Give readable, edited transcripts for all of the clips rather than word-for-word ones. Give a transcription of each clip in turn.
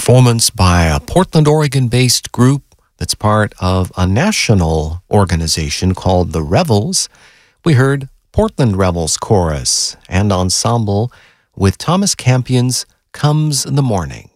performance by a Portland, Oregon-based group that's part of a national organization called the Revels. We heard Portland Revels Chorus and Ensemble with Thomas Campion's Comes the Morning.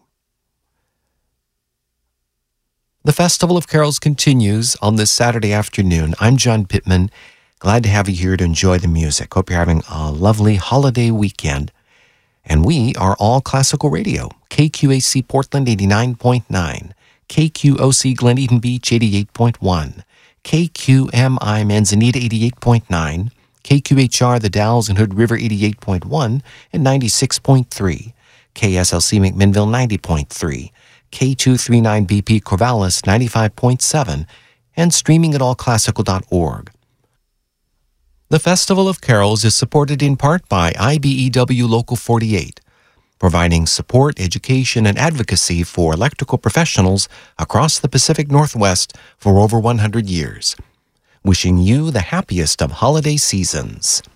The Festival of Carols continues on this Saturday afternoon. I'm John Pittman. Glad to have you here to enjoy the music. Hope you're having a lovely holiday weekend. And we are all classical radio. KQAC Portland 89.9, KQOC Glen Eden Beach 88.1, KQMI Manzanita 88.9, KQHR The Dalles and Hood River 88.1 and 96.3, KSLC McMinnville 90.3, K239BP Corvallis 95.7, and streaming at allclassical.org. The Festival of Carols is supported in part by IBEW Local 48, providing support, education, and advocacy for electrical professionals across the Pacific Northwest for over 100 years. Wishing you the happiest of holiday seasons.